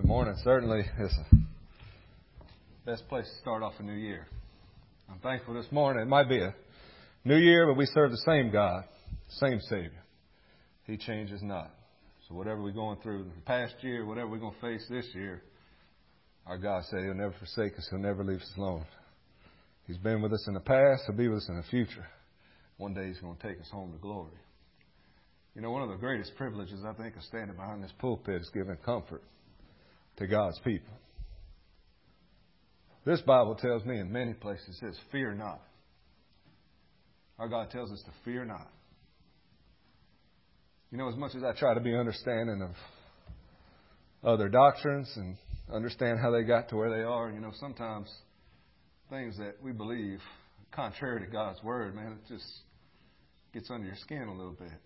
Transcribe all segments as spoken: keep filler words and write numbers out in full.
morning certainly is the best place to start off a new year. I'm thankful this morning. It might be a new year, but we serve the same God, same Savior. He changes not. So whatever we're going through the past year, whatever we're going to face this year, our God said He'll never forsake us. He'll never leave us alone. He's been with us in the past. He'll be with us in the future. One day He's going to take us home to glory. You know, one of the greatest privileges, I think, of standing behind this pulpit is giving comfort to God's people. This Bible tells me in many places, it says, fear not. Our God tells us to fear not. You know, as much as I try to be understanding of other doctrines and understand how they got to where they are, you know, sometimes things that we believe contrary to God's Word, man, it just gets under your skin a little bit.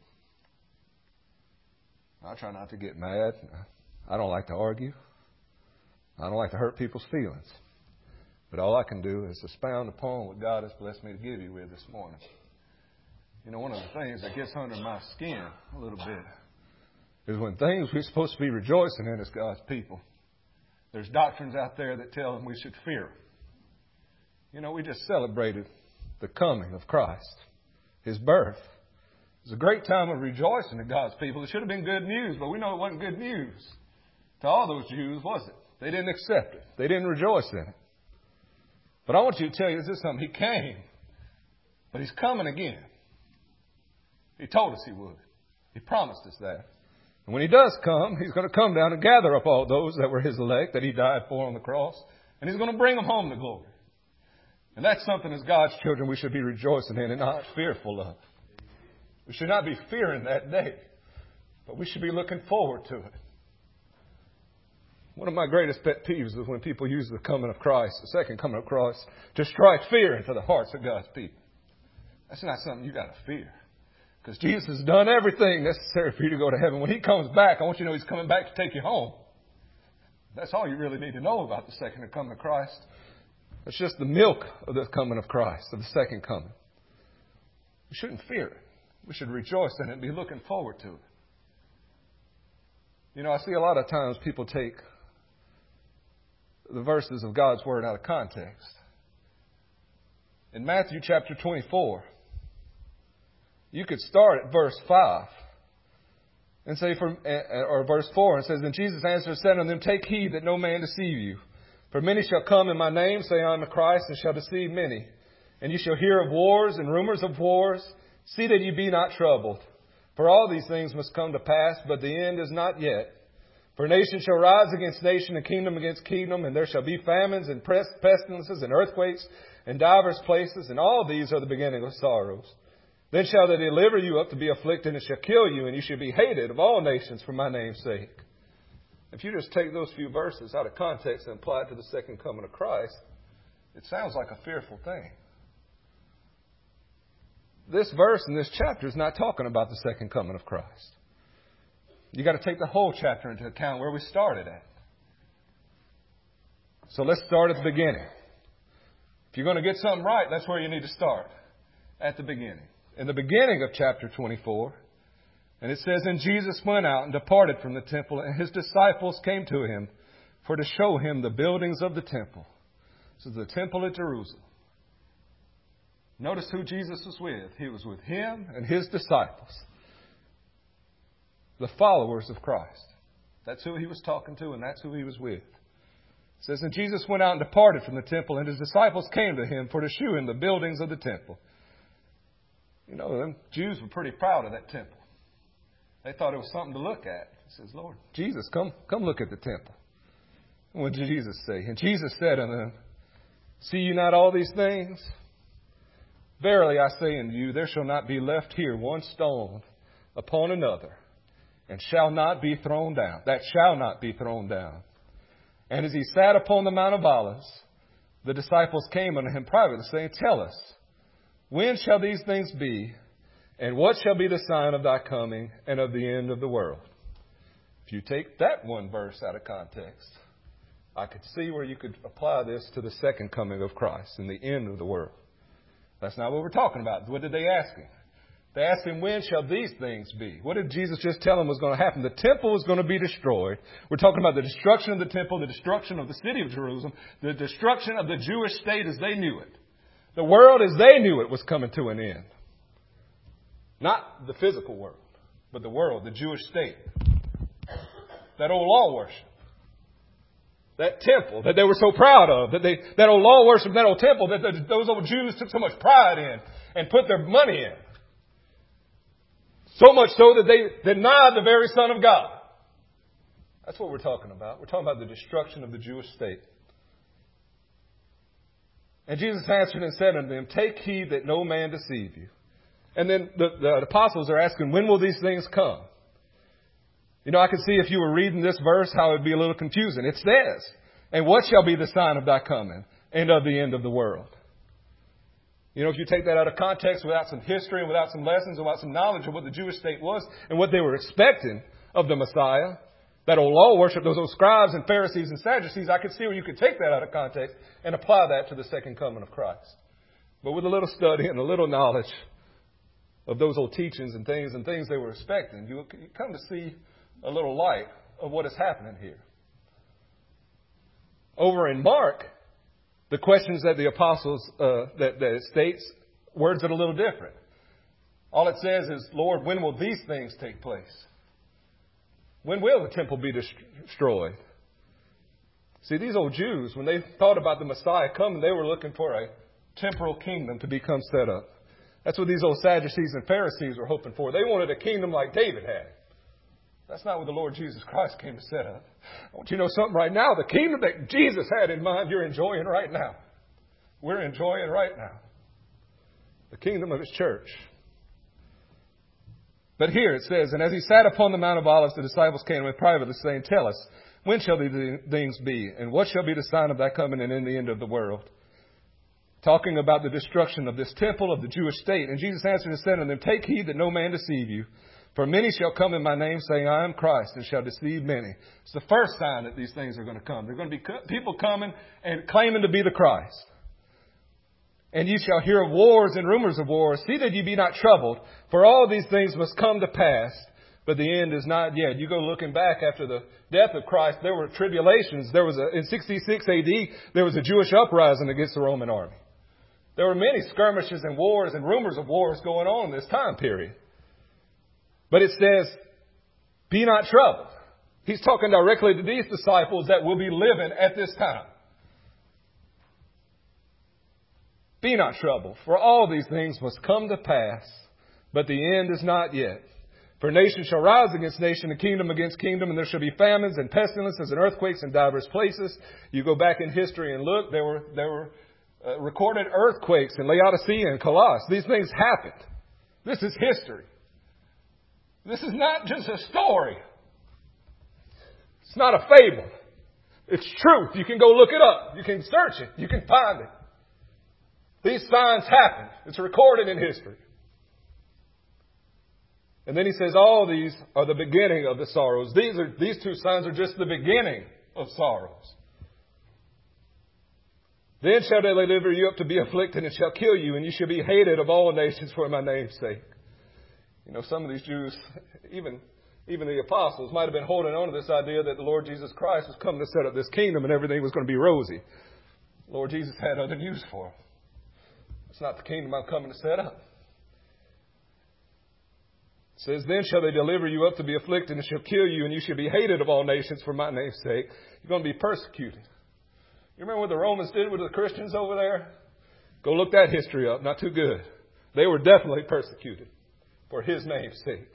I try not to get mad. I don't like to argue. I don't like to hurt people's feelings. But all I can do is expound upon what God has blessed me to give you with this morning. You know, one of the things that gets under my skin a little bit is when things we're supposed to be rejoicing in as God's people, there's doctrines out there that tell them we should fear. You know, we just celebrated the coming of Christ, His birth. It was a great time of rejoicing to God's people. It should have been good news, but we know it wasn't good news to all those Jews, was it? They didn't accept it. They didn't rejoice in it. But I want you to tell you this is something. He came, but He's coming again. He told us He would. He promised us that. And when He does come, He's going to come down and gather up all those that were His elect, that He died for on the cross, and He's going to bring them home to glory. And that's something as God's children we should be rejoicing in and not fearful of. We should not be fearing that day, but we should be looking forward to it. One of my greatest pet peeves is when people use the coming of Christ, the second coming of Christ, to strike fear into the hearts of God's people. That's not something you got to fear. Because Jesus has done everything necessary for you to go to heaven. When He comes back, I want you to know He's coming back to take you home. That's all you really need to know about the second coming of Christ. It's just the milk of the coming of Christ, of the second coming. We shouldn't fear it. We should rejoice in it and be looking forward to it. You know, I see a lot of times people take the verses of God's Word out of context. In Matthew chapter twenty-four, you could start at verse five and say, from, or verse four, and it says, "Then Jesus answered and said unto them, Take heed that no man deceive you. For many shall come in my name, saying, I am the Christ, and shall deceive many. And you shall hear of wars and rumors of wars. See that ye be not troubled. For all these things must come to pass, but the end is not yet. For nation shall rise against nation, and kingdom against kingdom, and there shall be famines and pestilences and earthquakes in divers places, and all these are the beginning of sorrows. Then shall they deliver you up to be afflicted, and shall kill you, and you shall be hated of all nations for my name's sake." If you just take those few verses out of context and apply it to the second coming of Christ, it sounds like a fearful thing. This verse in this chapter is not talking about the second coming of Christ. You got to take the whole chapter into account where we started at. So let's start at the beginning. If you're going to get something right, that's where you need to start. At the beginning. In the beginning of chapter twenty-four, and it says, "And Jesus went out and departed from the temple, and His disciples came to Him for to show Him the buildings of the temple." This is the temple at Jerusalem. Notice who Jesus was with. He was with Him and His disciples. The followers of Christ. That's who He was talking to, and that's who He was with. It says, "And Jesus went out and departed from the temple, and His disciples came to Him for to shew Him the buildings of the temple." You know, them Jews were pretty proud of that temple. They thought it was something to look at. He says, "Lord, Jesus, come, come look at the temple." And what did Jesus say? "And Jesus said unto them, See you not all these things? Verily I say unto you, there shall not be left here one stone upon another, and shall not be thrown down. That shall not be thrown down." And as He sat upon the Mount of Olives, the disciples came unto Him privately, saying, "Tell us, when shall these things be? And what shall be the sign of Thy coming and of the end of the world?" If you take that one verse out of context, I could see where you could apply this to the second coming of Christ and the end of the world. That's not what we're talking about. What did they ask Him? They asked him, when shall these things be? What did Jesus just tell them was going to happen? The temple was going to be destroyed. We're talking about the destruction of the temple, the destruction of the city of Jerusalem, the destruction of the Jewish state as they knew it. The world as they knew it was coming to an end. Not the physical world, but the world, the Jewish state. That old law worship. That temple that they were so proud of. That they, that old law worship, that old temple that the, those old Jews took so much pride in and put their money in. So much so that they denied the very Son of God. That's what we're talking about. We're talking about the destruction of the Jewish state. And Jesus answered and said unto them, take heed that no man deceive you. And then the, the apostles are asking, when will these things come? You know, I could see if you were reading this verse how it would be a little confusing. It says, and what shall be the sign of thy coming and of the end of the world? You know, if you take that out of context without some history and without some lessons, without some knowledge of what the Jewish state was and what they were expecting of the Messiah, that old law worship, those old scribes and Pharisees and Sadducees, I could see where you could take that out of context and apply that to the second coming of Christ. But with a little study and a little knowledge of those old teachings and things and things they were expecting, you come to see a little light of what is happening here. Over in Mark, the questions that the apostles, uh, that, that it states, words that are a little different. All it says is, Lord, when will these things take place? When will the temple be destroyed? See, these old Jews, when they thought about the Messiah coming, they were looking for a temporal kingdom to become set up. That's what these old Sadducees and Pharisees were hoping for. They wanted a kingdom like David had. That's not what the Lord Jesus Christ came to set up. I want you to know something right now. The kingdom that Jesus had in mind, you're enjoying right now. We're enjoying right now. The kingdom of His church. But here it says, and as He sat upon the Mount of Olives, the disciples came to Him privately, saying, tell us, when shall these things be? And what shall be the sign of thy coming and in the end of the world? Talking about the destruction of this temple, of the Jewish state. And Jesus answered and said unto them, take heed that no man deceive you. For many shall come in my name, saying, I am Christ, and shall deceive many. It's the first sign that these things are going to come. There are going to be people coming and claiming to be the Christ. And ye shall hear of wars and rumors of wars. See that ye be not troubled, for all these things must come to pass, but the end is not yet. You go looking back after the death of Christ, there were tribulations. There was a, in sixty-six A D, there was a Jewish uprising against the Roman army. There were many skirmishes and wars and rumors of wars going on in this time period. But it says, be not troubled. He's talking directly to these disciples that will be living at this time. Be not troubled, for all these things must come to pass, but the end is not yet. For nation shall rise against nation, and kingdom against kingdom, and there shall be famines and pestilences and earthquakes in divers places. You go back in history and look, there were there were uh, recorded earthquakes in Laodicea and Colossus. These things happened. This is history. This is not just a story. It's not a fable. It's truth. You can go look it up. You can search it. You can find it. These signs happened. It's recorded in history. And then he says, all these are the beginning of the sorrows. These are, these two signs are just the beginning of sorrows. Then shall they deliver you up to be afflicted and shall kill you, and you shall be hated of all nations for my name's sake. You know, some of these Jews, even, even the apostles, might have been holding on to this idea that the Lord Jesus Christ was coming to set up this kingdom and everything was going to be rosy. The Lord Jesus had other news for them. It's not the kingdom I'm coming to set up. It says, then shall they deliver you up to be afflicted and shall kill you, and you shall be hated of all nations for my name's sake. You're going to be persecuted. You remember what the Romans did with the Christians over there? Go look that history up. Not too good. They were definitely persecuted for His name's sake.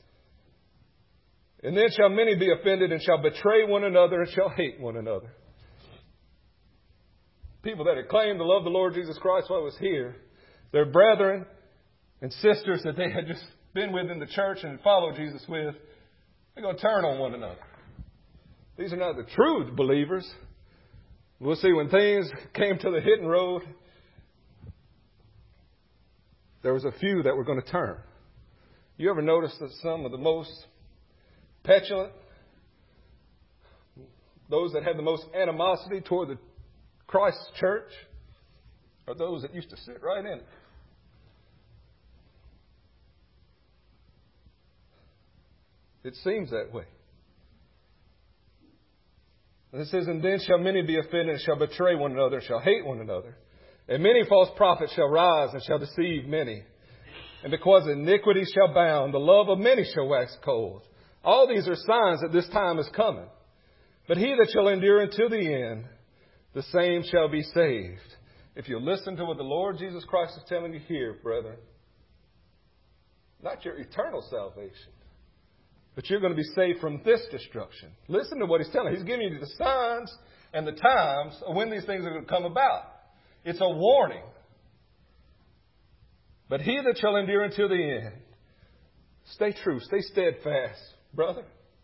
And then shall many be offended and shall betray one another and shall hate one another. People that had claimed to love the Lord Jesus Christ while He was here, their brethren and sisters that they had just been with in the church and followed Jesus with, they're going to turn on one another. These are not the true believers. We'll see when things came to the hit and road, there was a few that were going to turn. You ever notice that some of the most petulant, those that had the most animosity toward the Christ's church, are those that used to sit right in it? It seems that way. And it says, and then shall many be offended, and shall betray one another, and shall hate one another. And many false prophets shall rise, and shall deceive many. And because iniquity shall abound, the love of many shall wax cold. All these are signs that this time is coming. But he that shall endure until the end, the same shall be saved. If you listen to what the Lord Jesus Christ is telling you here, brethren, not your eternal salvation, but you're going to be saved from this destruction. Listen to what he's telling you. He's giving you the signs and the times of when these things are going to come about. It's a warning. But he that shall endure until the end, stay true, stay steadfast, brother.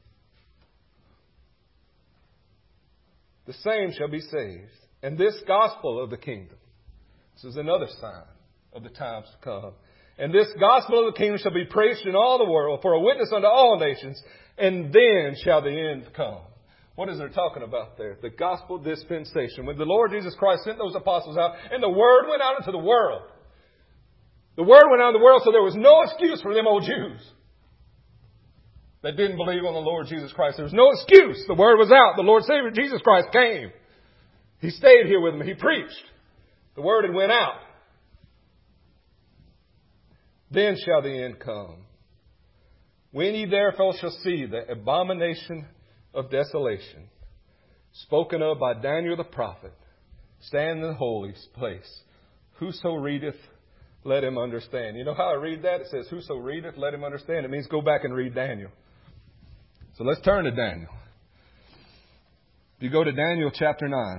The same shall be saved. And this gospel of the kingdom, this is another sign of the times to come. And this gospel of the kingdom shall be preached in all the world for a witness unto all nations, and then shall the end come. What is there talking about there? The gospel dispensation. When the Lord Jesus Christ sent those apostles out, and the word went out into the world. The word went out into the world, so there was no excuse for them old Jews that didn't believe on the Lord Jesus Christ. There was no excuse. The word was out. The Lord Savior Jesus Christ came. He stayed here with them. He preached. The word had went out. Then shall the end come. When ye therefore shall see the abomination of desolation, spoken of by Daniel the prophet, stand in the holy place. Whoso readeth, let him understand. You know how I read that? It says, whoso readeth, let him understand. It means go back and read Daniel. So let's turn to Daniel. If you go to Daniel chapter nine.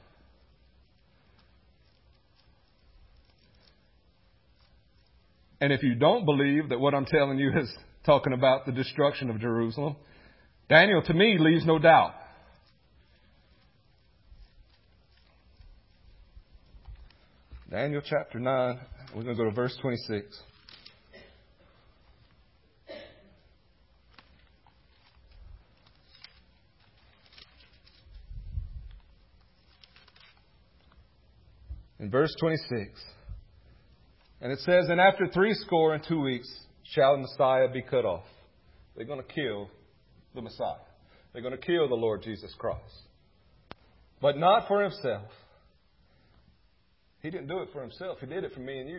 And if you don't believe that what I'm telling you is talking about the destruction of Jerusalem, Daniel, to me, leaves no doubt. Daniel chapter nine, we're going to go to verse twenty-six. In verse twenty-six. And it says, and after three score and two weeks shall the Messiah be cut off. They're going to kill the Messiah. They're going to kill the Lord Jesus Christ. But not for himself. He didn't do it for himself. He did it for me and you.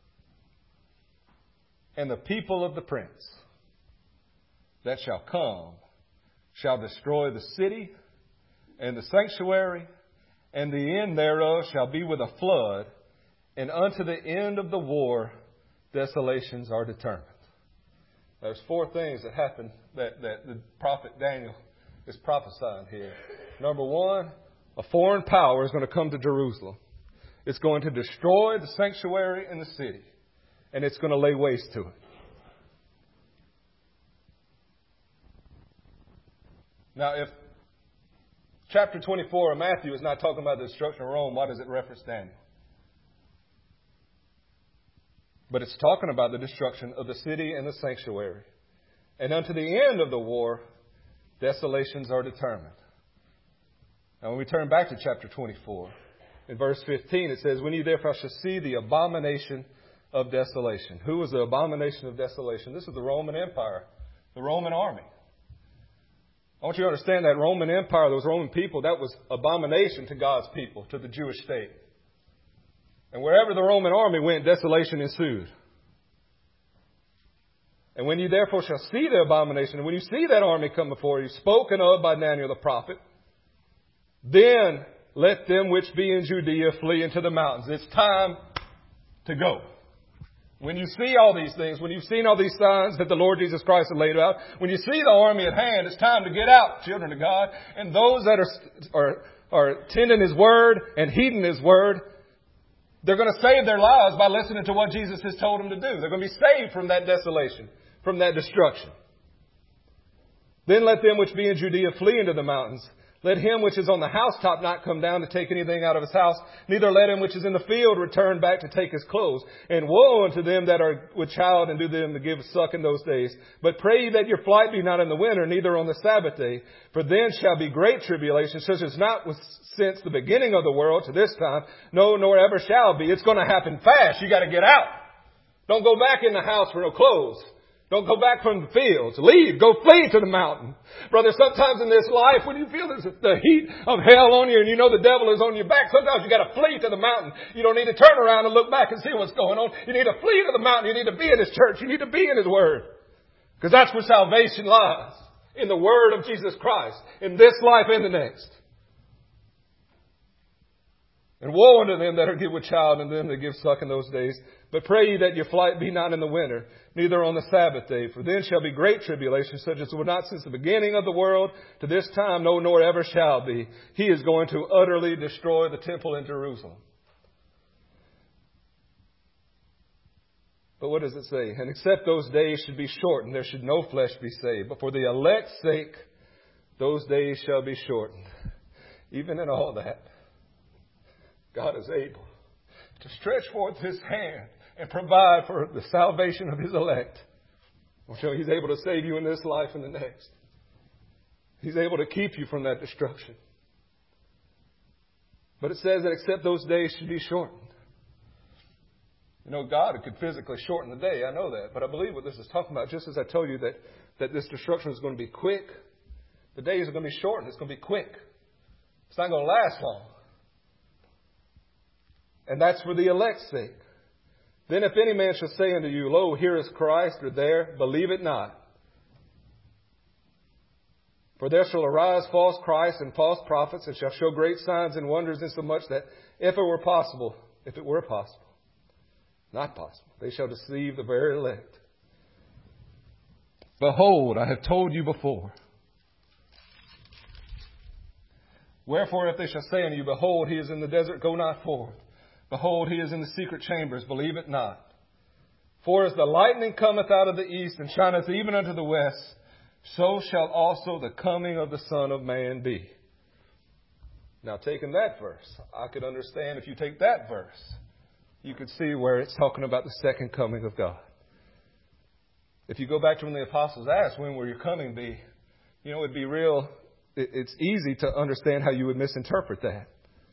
And the people of the prince that shall come shall destroy the city and the sanctuary, and the end thereof shall be with a flood, and unto the end of the war desolations are determined. There's four things that happen that, that the prophet Daniel is prophesying here. Number one, a foreign power is going to come to Jerusalem. It's going to destroy the sanctuary and the city, and it's going to lay waste to it. Now, if chapter twenty-four of Matthew is not talking about the destruction of Rome, why does it reference Daniel? But it's talking about the destruction of the city and the sanctuary. And unto the end of the war, desolations are determined. Now, when we turn back to chapter twenty-four, in verse fifteen, it says, when ye therefore shall see the abomination of desolation. Who was the abomination of desolation? This is the Roman Empire, the Roman army. I want you to understand that Roman Empire, those Roman people, that was abomination to God's people, to the Jewish state. And wherever the Roman army went, desolation ensued. And when you therefore shall see the abomination, and when you see that army come before you, spoken of by Daniel the prophet, then let them which be in Judea flee into the mountains. It's time to go. When you see all these things, when you've seen all these signs that the Lord Jesus Christ has laid out, when you see the army at hand, it's time to get out, children of God. And those that are, are, are tending His word and heeding His word, they're going to save their lives by listening to what Jesus has told them to do. They're going to be saved from that desolation, from that destruction. Then let them which be in Judea flee into the mountains. Let him which is on the housetop not come down to take anything out of his house, neither let him which is in the field return back to take his clothes. And woe unto them that are with child, and do them to give suck in those days. But pray ye that your flight be not in the winter, neither on the Sabbath day. For then shall be great tribulation, such as not was since the beginning of the world to this time, no, nor ever shall be. It's going to happen fast. You got to get out. Don't go back in the house for no clothes. Don't go back from the fields. Leave. Go flee to the mountain. Brother, sometimes in this life, when you feel this, the heat of hell on you and you know the devil is on your back, sometimes you got to flee to the mountain. You don't need to turn around and look back and see what's going on. You need to flee to the mountain. You need to be in His church. You need to be in His Word. Because that's where salvation lies. In the Word of Jesus Christ. In this life and the next. And woe unto them that are give with child, and them that give suck in those days. But pray ye that your flight be not in the winter, neither on the Sabbath day. For then shall be great tribulation, such as was not since the beginning of the world to this time, no, nor ever shall be. He is going to utterly destroy the temple in Jerusalem. But what does it say? And except those days should be shortened, there should no flesh be saved. But for the elect's sake, those days shall be shortened. Even in all that, God is able to stretch forth His hand and provide for the salvation of His elect. So He's able to save you in this life and the next. He's able to keep you from that destruction. But it says that except those days should be shortened. You know, God could physically shorten the day. I know that. But I believe what this is talking about, just as I told you that, that this destruction is going to be quick, the days are going to be shortened. It's going to be quick. It's not going to last long. And that's for the elect's sake. Then if any man shall say unto you, Lo, here is Christ, or there, believe it not. For there shall arise false Christs and false prophets, and shall show great signs and wonders, insomuch that if it were possible, if it were possible, not possible, they shall deceive the very elect. Behold, I have told you before. Wherefore, if they shall say unto you, Behold, He is in the desert, go not forth. Behold, He is in the secret chambers, believe it not. For as the lightning cometh out of the east, and shineth even unto the west, so shall also the coming of the Son of Man be. Now, taking that verse, I could understand if you take that verse, you could see where it's talking about the second coming of God. If you go back to when the apostles asked, when will your coming be? You know, it'd be real, it's easy to understand how you would misinterpret that.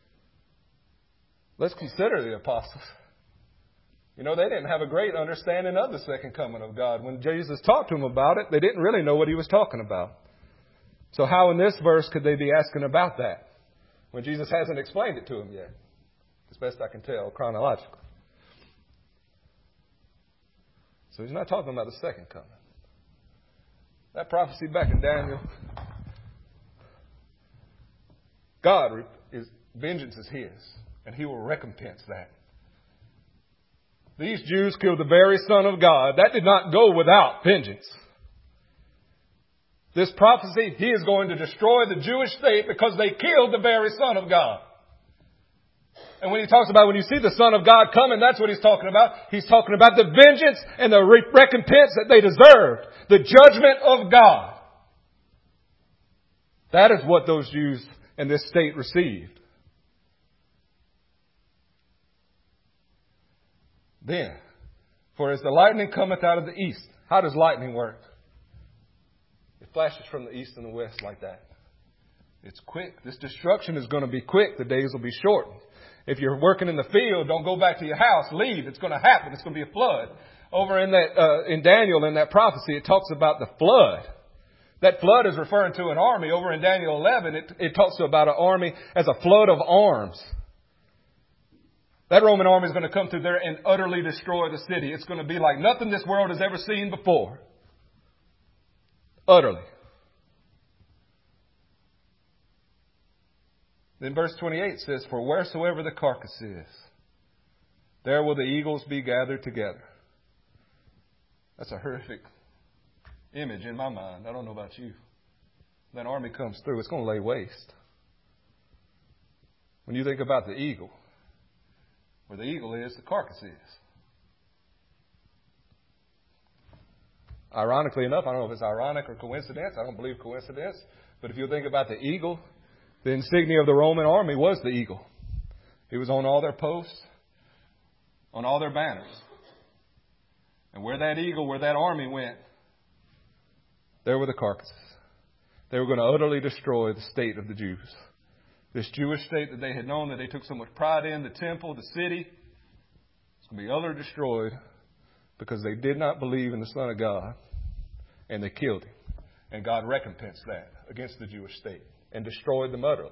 Let's consider the apostles. You know, they didn't have a great understanding of the second coming of God. When Jesus talked to them about it, they didn't really know what He was talking about. So how in this verse could they be asking about that when Jesus hasn't explained it to them yet? As best I can tell, chronologically. So He's not talking about the second coming. That prophecy back in Daniel, God is, vengeance is His. And He will recompense that. These Jews killed the very Son of God. That did not go without vengeance. This prophecy, He is going to destroy the Jewish state because they killed the very Son of God. And when He talks about when you see the Son of God coming, that's what He's talking about. He's talking about the vengeance and the re- recompense that they deserved. The judgment of God. That is what those Jews in this state received. Then, for as the lightning cometh out of the east. How does lightning work? It flashes from the east and the west like that. It's quick. This destruction is going to be quick. The days will be shortened. If you're working in the field, don't go back to your house. Leave. It's going to happen. It's going to be a flood. Over in that, uh, in Daniel, in that prophecy, it talks about the flood. That flood is referring to an army. Over in Daniel eleven, it, it talks about an army as a flood of arms. That Roman army is going to come through there and utterly destroy the city. It's going to be like nothing this world has ever seen before. Utterly. Then verse twenty-eight says, For wheresoever the carcass is, there will the eagles be gathered together. That's a horrific image in my mind. I don't know about you. That army comes through, it's going to lay waste. When you think about the eagle, where the eagle is, the carcass is. Ironically enough, I don't know if it's ironic or coincidence. I don't believe coincidence. But if you think about the eagle, the insignia of the Roman army was the eagle. It was on all their posts, on all their banners. And where that eagle, where that army went, there were the carcasses. They were going to utterly destroy the state of the Jews. This Jewish state that they had known, that they took so much pride in, the temple, the city, it's going to be utterly destroyed because they did not believe in the Son of God, and they killed him. And God recompensed that against the Jewish state and destroyed them utterly.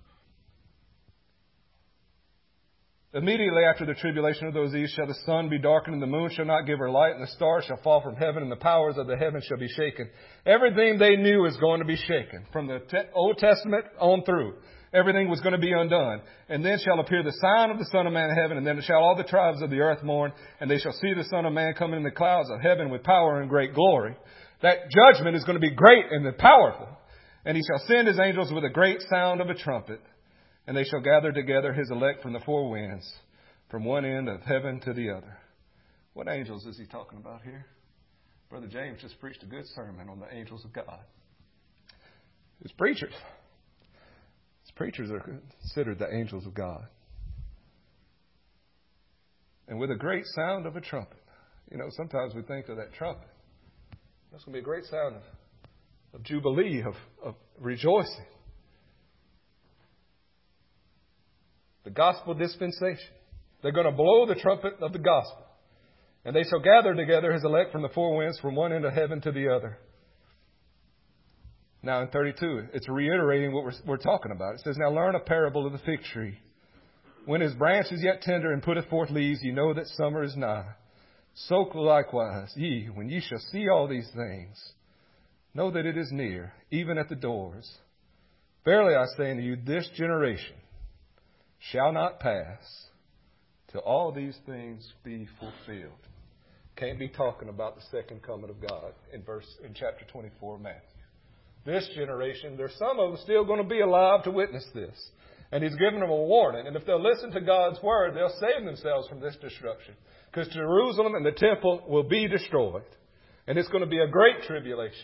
Immediately after the tribulation of those days shall the sun be darkened, and the moon shall not give her light, and the stars shall fall from heaven, and the powers of the heavens shall be shaken. Everything they knew is going to be shaken. From the te- Old Testament on through, everything was going to be undone. And then shall appear the sign of the Son of Man in heaven, and then shall all the tribes of the earth mourn, and they shall see the Son of Man coming in the clouds of heaven with power and great glory. That judgment is going to be great and powerful. And he shall send his angels with a great sound of a trumpet, and they shall gather together his elect from the four winds, from one end of heaven to the other. What angels is he talking about here? Brother James just preached a good sermon on the angels of God. His preachers. His preachers are considered the angels of God. And with a great sound of a trumpet. You know, sometimes we think of that trumpet. That's going to be a great sound of, of jubilee, of, of rejoicing. The gospel dispensation. They're going to blow the trumpet of the gospel. And they shall gather together his elect from the four winds, from one end of heaven to the other. Now in thirty-two, it's reiterating what we're, we're talking about. It says, now learn a parable of the fig tree. When his branch is yet tender and putteth forth leaves, ye know that summer is nigh. So likewise, ye, when ye shall see all these things, know that it is near, even at the doors. Verily I say unto you, this generation shall not pass till all these things be fulfilled. Can't be talking about the second coming of God in verse in chapter twenty-four of Matthew. This generation, there's some of them still going to be alive to witness this. And he's given them a warning. And if they'll listen to God's word, they'll save themselves from this destruction. Because Jerusalem and the temple will be destroyed. And it's going to be a great tribulation.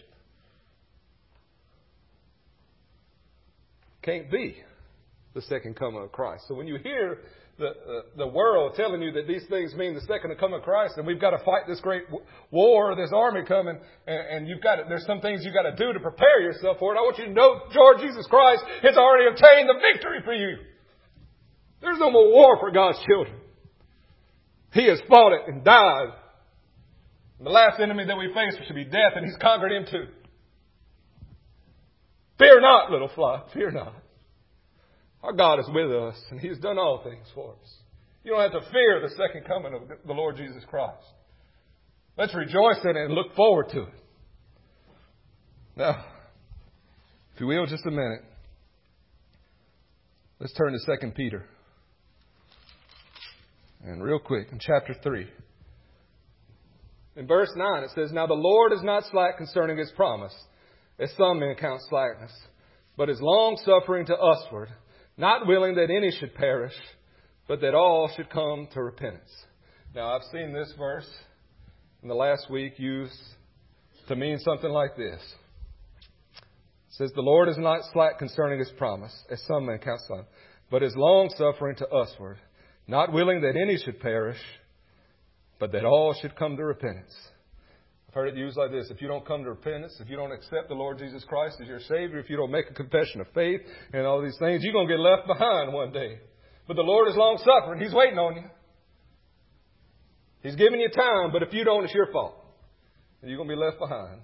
Can't be the second coming of Christ. So when you hear the, uh, the world telling you that these things mean the second coming of Christ, and we've got to fight this great war, this army coming, and, and you've got to, there's some things you've got to do to prepare yourself for it. I want you to know, Lord Jesus Christ has already obtained the victory for you. There's no more war for God's children. He has fought it and died. And the last enemy that we face should be death, and He's conquered him too. Fear not, little flock, fear not. Our God is with us, and He's done all things for us. You don't have to fear the second coming of the Lord Jesus Christ. Let's rejoice in it and look forward to it. Now, if you will, just a minute. Let's turn to Second Peter. And real quick, in chapter three. In verse nine, it says, now the Lord is not slack concerning His promise, as some men count slackness, but is long-suffering to usward, not willing that any should perish, but that all should come to repentance. Now, I've seen this verse in the last week used to mean something like this. It says, the Lord is not slack concerning His promise, as some men count slack, but is long-suffering to usward, not willing that any should perish, but that all should come to repentance. I've heard it used like this. If you don't come to repentance, if you don't accept the Lord Jesus Christ as your Savior, if you don't make a confession of faith and all these things, you're going to get left behind one day. But the Lord is long-suffering. He's waiting on you. He's giving you time, but if you don't, it's your fault. And you're going to be left behind.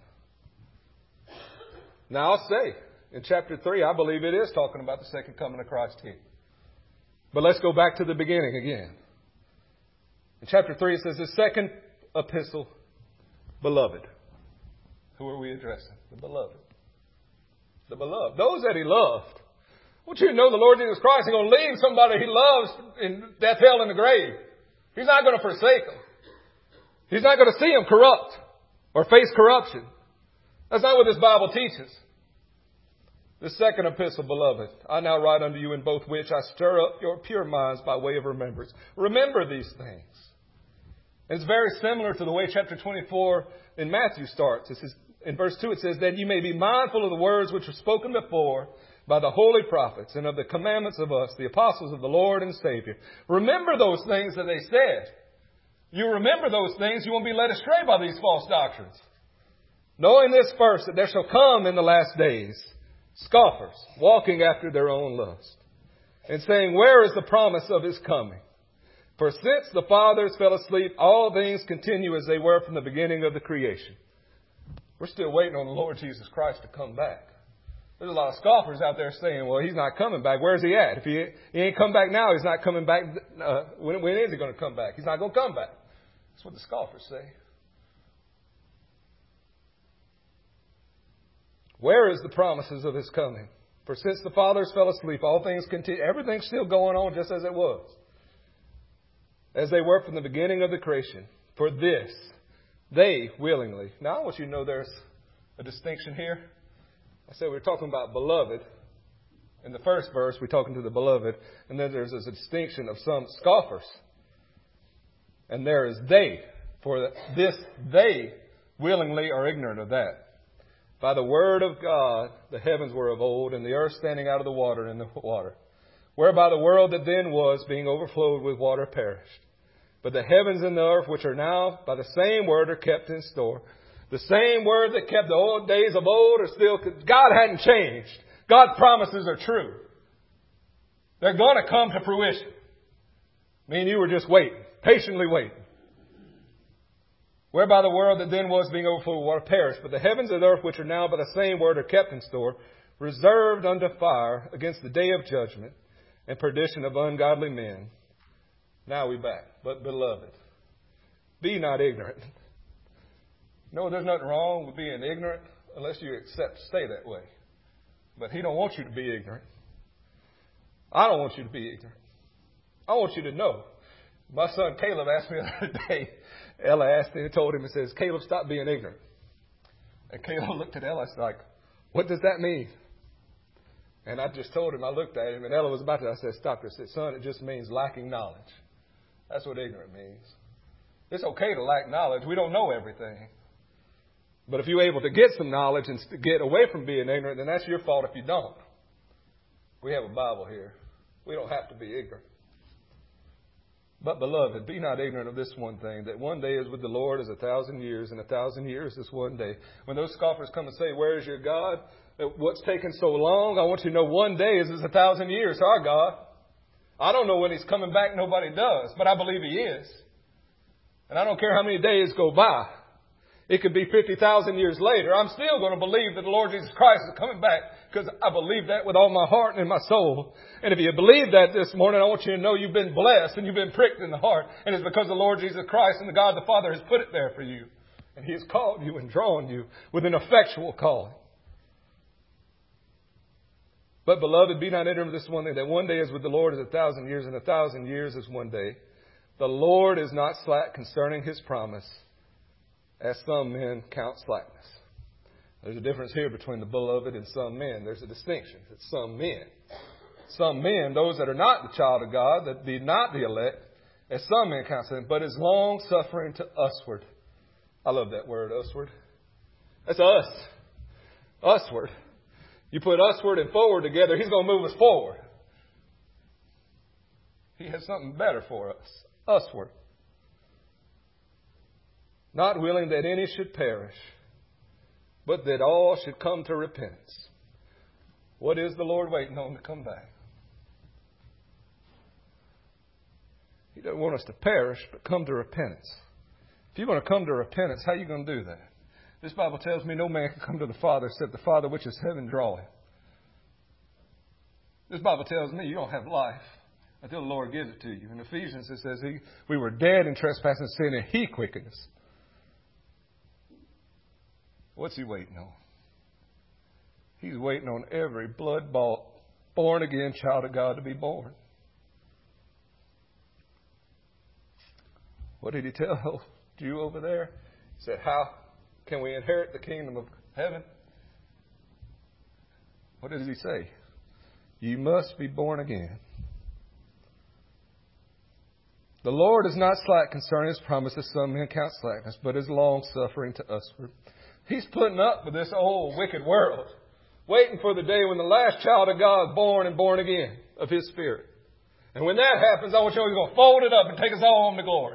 Now, I'll say, in chapter three, I believe it is talking about the second coming of Christ here. But let's go back to the beginning again. In chapter three, it says, the second epistle, beloved. Who are we addressing? The beloved. The beloved. Those that He loved. I want you to know the Lord Jesus Christ is going to leave somebody He loves in death, hell, and the grave. He's not going to forsake them. He's not going to see them corrupt or face corruption. That's not what this Bible teaches. The second epistle, beloved, I now write unto you, in both which I stir up your pure minds by way of remembrance. Remember these things. It's very similar to the way chapter twenty-four in Matthew starts. It says, in verse two, it says, that you may be mindful of the words which were spoken before by the holy prophets, and of the commandments of us, the apostles of the Lord and Savior. Remember those things that they said. You remember those things, you won't be led astray by these false doctrines. Knowing this first, that there shall come in the last days scoffers, walking after their own lust, and saying, where is the promise of His coming? For since the fathers fell asleep, all things continue as they were from the beginning of the creation. We're still waiting on the Lord Jesus Christ to come back. There's a lot of scoffers out there saying, well, he's not coming back. Where's he at? If he, he ain't come back now, he's not coming back. Uh, when, when is he going to come back? He's not going to come back. That's what the scoffers say. Where is the promises of his coming? For since the fathers fell asleep, all things continue. Everything's still going on just as it was. As they were from the beginning of the creation. For this, they willingly. Now I want you to know there's a distinction here. I said we we're talking about beloved. In the first verse, we're talking to the beloved. And then there's a distinction of some scoffers. And there is they. For this, they willingly are ignorant of that. By the word of God, the heavens were of old, and the earth standing out of the water and the water. Whereby the world that then was, being overflowed with water, perished. But the heavens and the earth, which are now by the same word, are kept in store. The same word that kept the old days of old are still... God hadn't changed. God's promises are true. They're going to come to fruition. Me and you were just waiting, patiently waiting. Whereby the world that then was, being overflowed with water, perished. But the heavens and the earth, which are now by the same word, are kept in store, reserved unto fire against the day of judgment and perdition of ungodly men. Now we back. But beloved, be not ignorant. No, there's nothing wrong with being ignorant unless you accept to stay that way. But he don't want you to be ignorant. I don't want you to be ignorant. I want you to know. My son Caleb asked me the other day. Ella asked him and told him, and says, Caleb, stop being ignorant. And Caleb looked at Ella and said, like, what does that mean? And I just told him, I looked at him, and Ella was about to, I said, stop. I said, son, it just means lacking knowledge. That's what ignorant means. It's okay to lack knowledge. We don't know everything. But if you're able to get some knowledge and get away from being ignorant, then that's your fault if you don't. We have a Bible here. We don't have to be ignorant. But, beloved, be not ignorant of this one thing, that one day is with the Lord as a thousand years, and a thousand years is one day. When those scoffers come and say, where is your God? What's taken so long? I want you to know one day is as a thousand years to our God. I don't know when He's coming back. Nobody does. But I believe He is. And I don't care how many days go by. It could be fifty thousand years later. I'm still going to believe that the Lord Jesus Christ is coming back because I believe that with all my heart and in my soul. And if you believe that this morning, I want you to know you've been blessed and you've been pricked in the heart. And it's because the Lord Jesus Christ and the God the Father has put it there for you. And He has called you and drawn you with an effectual calling. But, beloved, be not ignorant of this one thing, that one day is with the Lord as a thousand years, and a thousand years is one day. The Lord is not slack concerning His promise, as some men count slackness. There's a difference here between the beloved and some men. There's a distinction. It's some men. Some men, those that are not the child of God, that be not the elect, as some men count slackness, but is long suffering to usward. I love that word, usward. That's us. Usward. You put usward and forward together, He's going to move us forward. He has something better for us. Usward. Not willing that any should perish, but that all should come to repentance. What is the Lord waiting on to come back? He doesn't want us to perish, but come to repentance. If you're going to come to repentance, how are you going to do that? This Bible tells me no man can come to the Father except the Father which is heaven draw him. This Bible tells me you don't have life until the Lord gives it to you. In Ephesians it says he, we were dead in trespass and sin, and He quickened us. What's He waiting on? He's waiting on every blood-bought, born-again child of God to be born. What did He tell you over there? He said, how can we inherit the kingdom of heaven? What does He say? You must be born again. The Lord is not slack concerning His promise, as some men count slackness, but is long-suffering to usward. He's putting up with this old wicked world, waiting for the day when the last child of God is born and born again of His Spirit. And when that happens, I want you to know He's going to fold it up and take us all home to glory.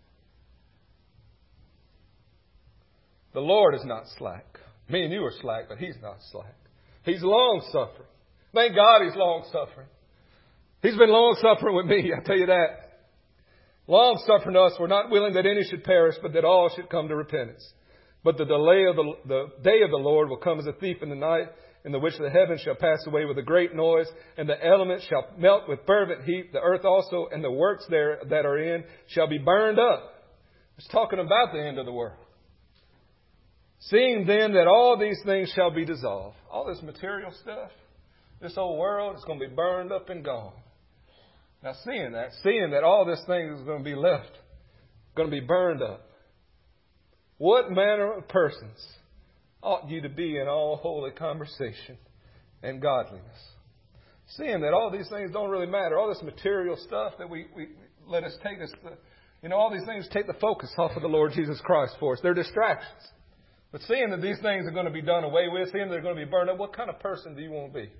The Lord is not slack. Me and you are slack, but He's not slack. He's long-suffering. Thank God He's long-suffering. He's been long-suffering with me, I tell you that. Long suffering us, we're not willing that any should perish, but that all should come to repentance. But the delay of the, the day of the Lord will come as a thief in the night, in the which the heavens shall pass away with a great noise, and the elements shall melt with fervent heat. The earth also and the works there that are in shall be burned up. It's talking about the end of the world. Seeing then that all these things shall be dissolved. All this material stuff, this old world is going to be burned up and gone. Now seeing that, seeing that all this thing is going to be left, going to be burned up. What manner of persons ought you to be in all holy conversation and godliness? Seeing that all these things don't really matter. All this material stuff that we, we let us take us, to, you know, all these things take the focus off of the Lord Jesus Christ for us. They're distractions. But seeing that these things are going to be done away with, seeing they're going to be burned up, what kind of person do you want to be?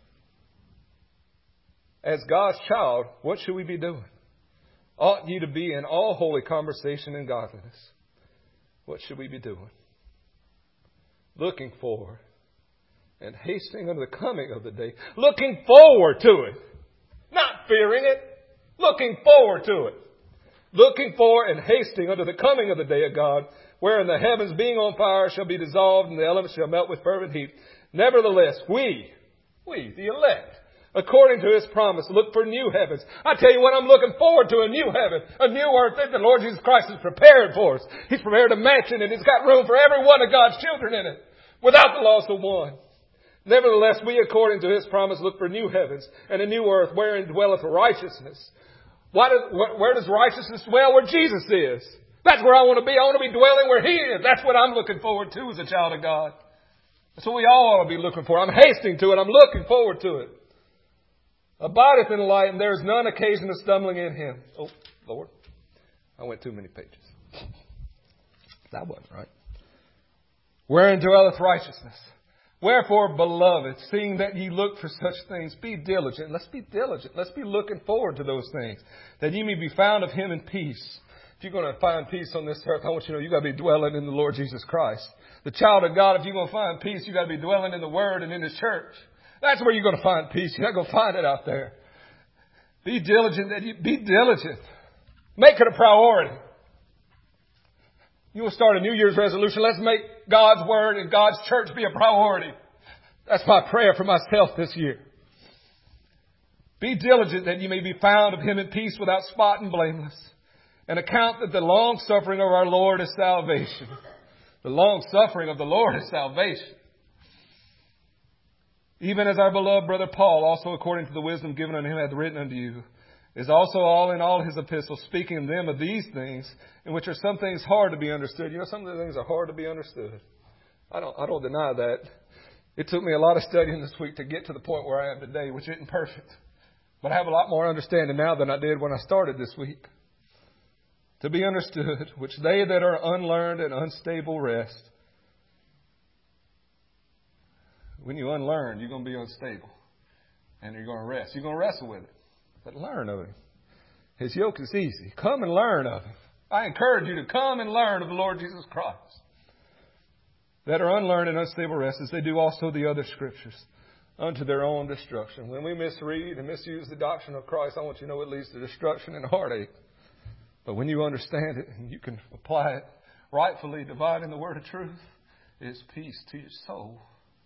As God's child, what should we be doing? Ought you to be in all holy conversation and godliness? What should we be doing? Looking forward and hastening unto the coming of the day. Looking forward to it. Not fearing it. Looking forward to it. Looking forward and hastening unto the coming of the day of God, wherein the heavens being on fire shall be dissolved and the elements shall melt with fervent heat. Nevertheless, we, we, the elect, according to His promise, look for new heavens. I tell you what, I'm looking forward to a new heaven, a new earth that the Lord Jesus Christ has prepared for us. He's prepared a mansion and He's got room for every one of God's children in it, without the loss of one. Nevertheless, we, according to His promise, look for new heavens and a new earth wherein dwelleth righteousness. Why does, where does righteousness dwell? Where Jesus is. That's where I want to be. I want to be dwelling where He is. That's what I'm looking forward to as a child of God. That's what we all ought to be looking for. I'm hastening to it. I'm looking forward to it. Abideth in the light, and there is none occasion of stumbling in Him. Oh, Lord. I went too many pages. That wasn't right. Wherein dwelleth righteousness. Wherefore, beloved, seeing that ye look for such things, be diligent. Let's be diligent. Let's be looking forward to those things, that ye may be found of Him in peace. If you're going to find peace on this earth, I want you to know you've got to be dwelling in the Lord Jesus Christ. The child of God, if you're going to find peace, you've got to be dwelling in the Word and in His church. That's where you're going to find peace. You're not going to find it out there. Be diligent. That you, be diligent. Make it a priority. You will start a New Year's resolution. Let's make God's Word and God's church be a priority. That's my prayer for myself this year. Be diligent that you may be found of Him in peace without spot and blameless. And account that the long suffering of our Lord is salvation. The long suffering of the Lord is salvation. Even as our beloved brother Paul, also according to the wisdom given unto him, hath written unto you, is also all in all his epistles, speaking of them of these things, in which are some things hard to be understood. You know, some of the things are hard to be understood. I don't, I don't deny that. It took me a lot of studying this week to get to the point where I am today, which isn't perfect. But I have a lot more understanding now than I did when I started this week. To be understood, which they that are unlearned and unstable rest. When you unlearn, you're going to be unstable. And you're going to rest. You're going to wrestle with it. But learn of Him. His yoke is easy. Come and learn of Him. I encourage you to come and learn of the Lord Jesus Christ. That are unlearned and unstable rest, as they do also the other Scriptures, unto their own destruction. When we misread and misuse the doctrine of Christ, I want you to know it leads to destruction and heartache. But when you understand it and you can apply it rightfully, dividing the word of truth, it's peace to your soul.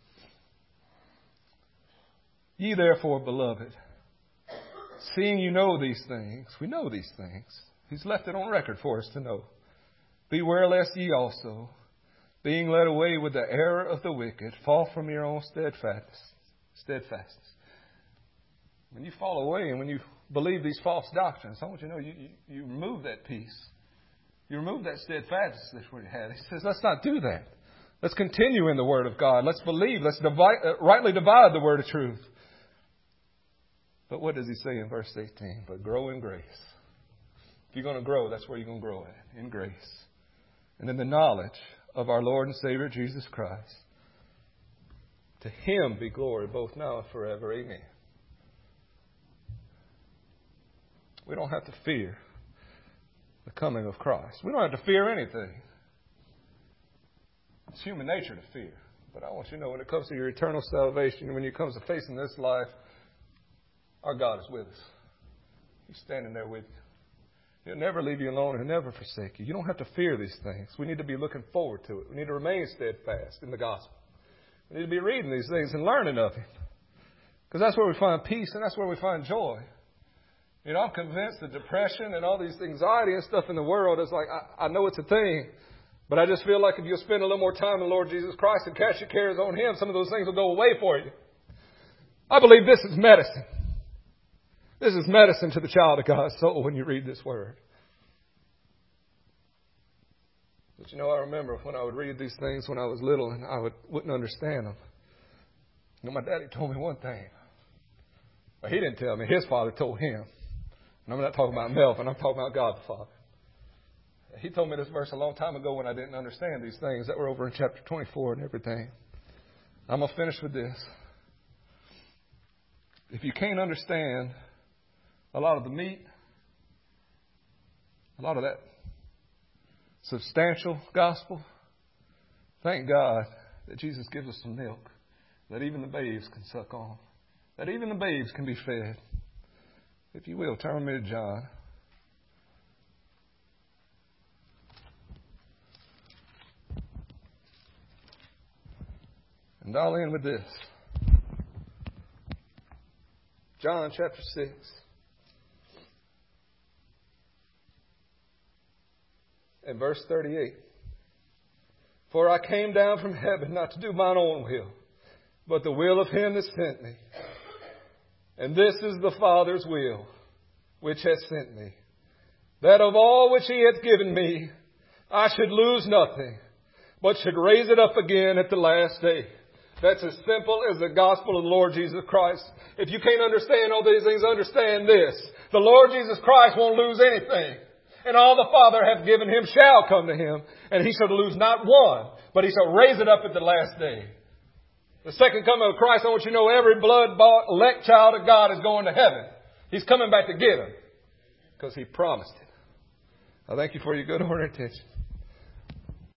Ye therefore, beloved, seeing you know these things, we know these things. He's left it on record for us to know. Beware lest ye also, being led away with the error of the wicked, fall from your own steadfastness. steadfastness. When you fall away and when you believe these false doctrines, I want you to know you, you, you remove that peace. You remove that steadfastness that you had. He says, let's not do that. Let's continue in the Word of God. Let's believe. Let's divide, uh, rightly divide the Word of truth. But what does he say in verse eighteen? But grow in grace. If you're going to grow, that's where you're going to grow at, in grace. And in the knowledge of our Lord and Savior Jesus Christ. To Him be glory both now and forever. Amen. We don't have to fear the coming of Christ. We don't have to fear anything. It's human nature to fear. But I want you to know when it comes to your eternal salvation, when it comes to facing this life, our God is with us. He's standing there with you. He'll never leave you alone. He'll never forsake you. You don't have to fear these things. We need to be looking forward to it. We need to remain steadfast in the gospel. We need to be reading these things and learning of Him. Because that's where we find peace and that's where we find joy. You know, I'm convinced that depression and all these anxiety and stuff in the world is like, I, I know it's a thing, but I just feel like if you spend a little more time in the Lord Jesus Christ and cast your cares on Him, some of those things will go away for you. I believe this is medicine. This is medicine to the child of God's soul when you read this word. But you know, I remember when I would read these things when I was little and I would, wouldn't understand them. You know, my daddy told me one thing. Well, he didn't tell me. His father told him. And I'm not talking about Melvin. I'm talking about God the Father. He told me this verse a long time ago when I didn't understand these things that were over in chapter twenty-four and everything. I'm going to finish with this. If you can't understand a lot of the meat, a lot of that substantial gospel, thank God that Jesus gives us some milk that even the babes can suck on, that even the babes can be fed. If you will, turn me to John. And I'll end with this. John chapter six. And verse thirty-eight. For I came down from heaven not to do mine own will, but the will of Him that sent me. And this is the Father's will, which has sent me, that of all which He hath given me, I should lose nothing, but should raise it up again at the last day. That's as simple as the gospel of the Lord Jesus Christ. If you can't understand all these things, understand this. The Lord Jesus Christ won't lose anything. And all the Father hath given Him shall come to Him, and He shall lose not one, but He shall raise it up at the last day. The second coming of Christ, I want you to know every blood-bought, elect child of God is going to heaven. He's coming back to get them because He promised it. I thank you for your good order and attention.